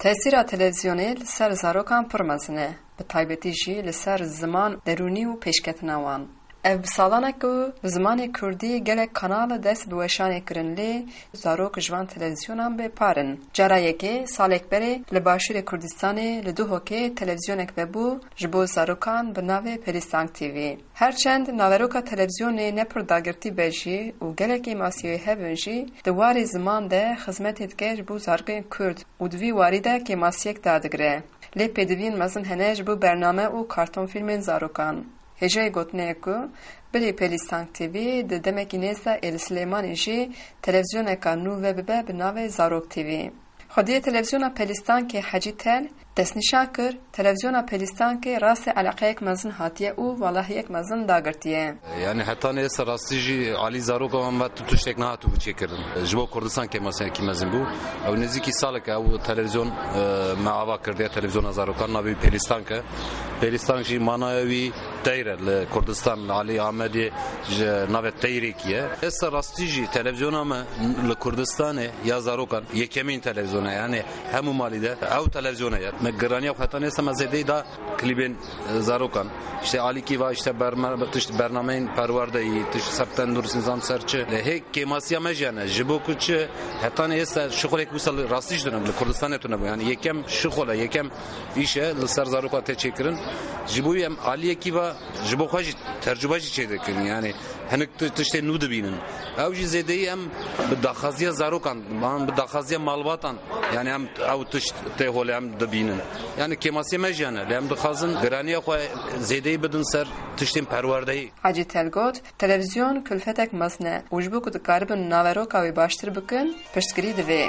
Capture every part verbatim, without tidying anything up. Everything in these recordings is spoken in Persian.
تأثیر تلویزیونی لسر زاروکان پرمزنه به تایبەتی جی لسر زمان درونی و پیشکتنوان. اف سالانه که زمان کردی گلک کانال دست بوشانی کرن لی زاروک جوان تلویزیونان به پارن. جرایه که سالک بره لباشور کردستانی لدوه که تلویزیونک ببو جبو زاروکان به ناو پلیستانگ تیوی. هرچند ناوروکا تلویزیونی نپر داگرتی بجی و گلکی ماسیوی هبنجی دواری زمان ده خدمتیت که جبو زارگین کرد و دوی واری ده که ماسیک دادگره. لی پیدوین مزن هنه جبو برنامه و کارتون فیلمین زاروکان. هجای گوتنه که بلی پلیستانگ تیوی ده دمکی نیسته ایل سلیمانی جی تلویزیون اکا نو وب به بناو زاروک تیوی. خودی تلویزیون پلیستان که حجی تل دست نشان کر تلویزیون پلیستان که راست علاقه یک مزن هاتیه او والله یک مزن داگرتیه. یعنی حتی نیست راستی جی علی زاروک هم وقت تو تشتک نه تو بچه کردن. جبو کردستان که مثلا کی مزن بو او نزدیکی سال که او تلویزیون معاوا کرده تلویزیون زاروکان نبی پلیستان که پلیستان جی مانایوی تیره لکردستان علی آمدی نوع تیری کیه. است راستی جی تلویزیون هم لکردستانه یا زاروکان یکمین تلویزیونه یعنی همو مالیده او تلویزیونه مگرانی و خطانی است مزیدی دا کلیبین زاروکان işte علی کی و işte برنامه تشت برنامه پرورده ای تشت سپتن درست نظام سرچه هیچ کماسیا مجانه جبو کچ حتی است شغل یک وصل راستیش دارم لکردستان تو نبود یعنی یکم شغل یکم ایشه لسر زاروکات تچکرن جبوی ام علی کی و جبو خواهی ترجمه چی دکن یعنی هنگ تشت نود بینن اوجی زیدی ام بداخازی زاروکان من بداخازی مالباتان یعنی ام او تشت تهول ام دبینن یعنی کماسیا مجانه لام دخازن گرانی خو زیدی بدن سر تشتیم پروردهی. حاجی تلگوت تلویزیون کلفتک مزنه وجبو کد کاربن ناورو کاوی باشتر بکن پشتگری دوی.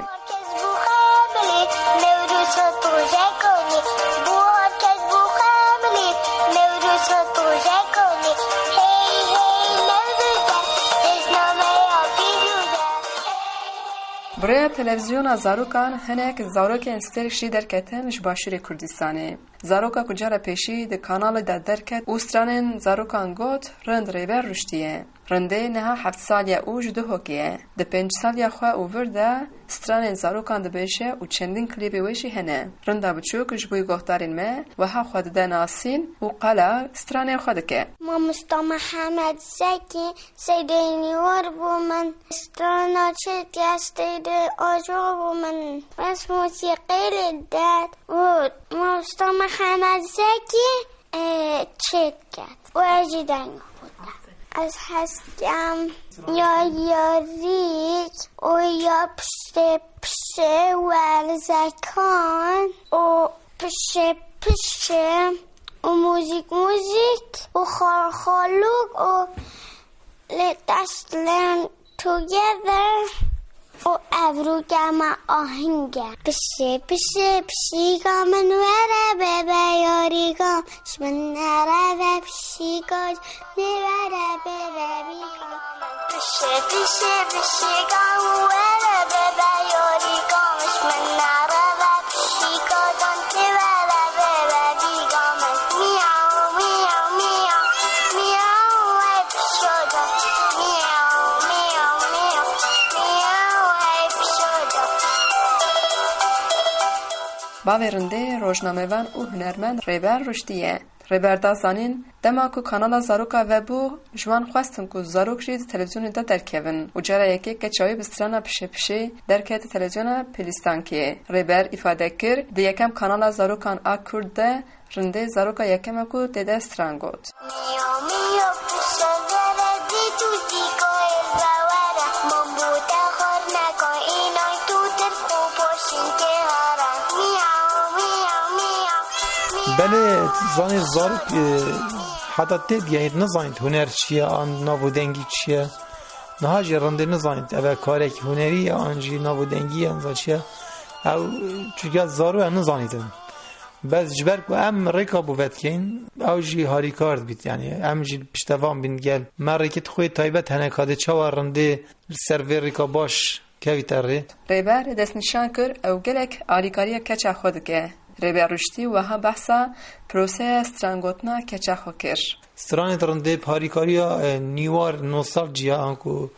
برای تلویزیون زاروکان هنک زاروک انسترشی درکتن جباشور کردستانی. زاروکا کجا پیشی ده کانال ده درکت اوسترانن زاروکان گوت رند ریبر رشتیه. رنده نه هفت سالیا اوج دو هکیه. ده پنج سالیا خواه اوورده سترانن زاروکان ده بیشه و چندین کلیبی ویشی هنه. رنده بچوک جبوی گفتارین مه و ها خود ده ناسین و قلا سترانن خود که. ما مستا محمد زکی سیدینی ور بو من سترانا چه دیستیده آجا بو من بس موسیقی لدد و ما مستا محمد زکی چه کرد و اجیدنگ بودم از هستم یا یاریک و یا پشه پشه ورزکان و پشه پشه و موزیک موزیک و خالخالوک و let's learn together و ابروگم آهنگم پشه پشه پشیگا من وره ببه یاریگا شمن نره و پشیگا نوره ببه بیگا پشه پشه پشیگا وره ببه یاریگا شمن نره و پشیگا نوره ببه بیگا میاو میاو میاو میاو ای پشودا میاو میاو میاو میاو ای پشودا. باورنده روزنامه‌وان و هنرمند ریبر رشدیه. ریبر دازانین دما کو کانال زاروکا وبو جوان خواستن کو زاروک جید تلویزیون دا درکون و جرا یکی که چاوی بسترانا پشه پشه درکت تلویزیون پلیستان که ریبر ifade کر د یکم کانال زاروکان اکرده رنده زاروکا یکم کو دده سترانگوت. میاو میاو پشه زردی تو دیگو الزواره ممبوده خور نکن اینای تو در خوب باشین که هارن میاو میاو میاو بله زانی زاروک حتی تید یعنی نزانید هنر چیه آن نابودنگی چیه نه جی رنده نزانید اول کاری که هنری آنجی نابودنگی انزا چیه او چون زارو نزانیدم بس جبر کو ام ریکا بود کین او جی هاری کارد بیت یعنی ام جی پشتوام بین گل من ریکت خوی تایبت هنکاده چه رنده سرور ریکا باش کوی تره ریبر دست نشان کر او گلک آلیکاری کچه خود که ریبر رشتی و هم بحثا پروسه استرانگوتنا کچه خود کر سترانت رنده پاریکاریا نیوار نوستالژیا آنکو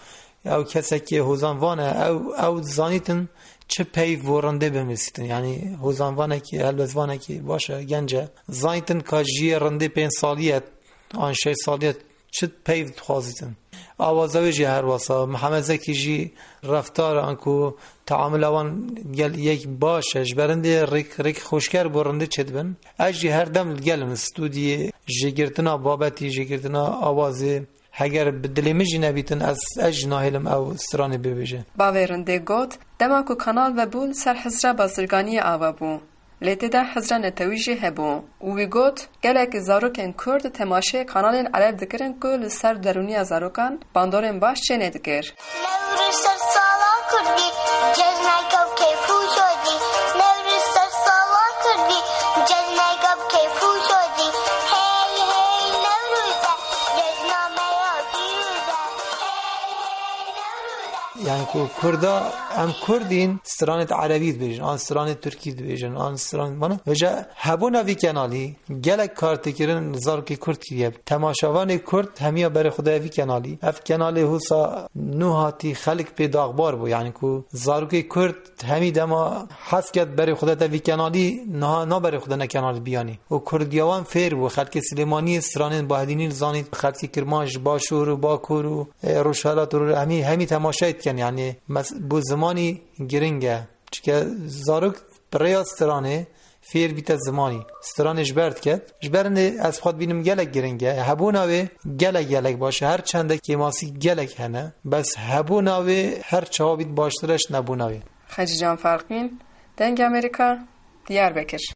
او کسی که هوزانوانه او او زانیتن چه پی ورنده بمیستن یعنی هوزانوانه که هلوزوانه که باشه گنجه زانیتن که جی رنده پین سالیت آن شش سالیت چه پی خوازیتن آوازوی جی هر واسه محمد زکی جی رفتار انکو تعامل آوان گل یک باشه جبرنده ریک ریک خوشکر برنده چد بن اجی هر دم گلم استودی جگرتنا بابتی جگرتنا آوازی اگر بدلی مجی نبیتن از اج ناهلم او استرانی ببیجه باورنده گوت دما کو کانال و بول سر حزره بازرگانی آوا بو لیتی ده حزره نتویجی هبو و وی گوت گلک زاروکن کرد تماشه کانالین عرب دکرن که لسر درونی زاروکان باندارن باش چه ندگر نور سر سالا کردی جزنگاب که فوشودی نور سر سالا کردی جزنگاب که فوشودی هی هی نوروزه جزنامه ها پیروزه هی هی نوروزه یعنی که کردا ام کردین استرانت عربی بیجن آن استرانت ترکی بیجن آن استران مانا وجا هبونا وی کنالی گلک کارت کردن زاروکی کرد کیه تماشاوان کرد همیا برای خدای وی کنالی اف کنالی حسا نوهاتی خلق پی داغبار بو یعنی که زاروکی کرد همی دما حس کرد برای خدای وی کنالی نه نه برای خدا نه کنال بیانی و کردیوان فیر بو خلق سلیمانی استرانت با هدینی زانید خلق کرمانش باشور و باکور و روشالات و همی همی تماشایت کن یعنی بو زمانی گرنگه چکه زاروک برای استرانه فیر بیت زمانی استرانه جبرد کرد جبرنده از خود بینم گلک گرنگه هبوناوه گلک گلک باشه هر چنده که ماسی گلک هنه بس هبوناوه هر چهابید باشترش نبوناوه خجی جان فرقین دنگ امریکا دیار بکر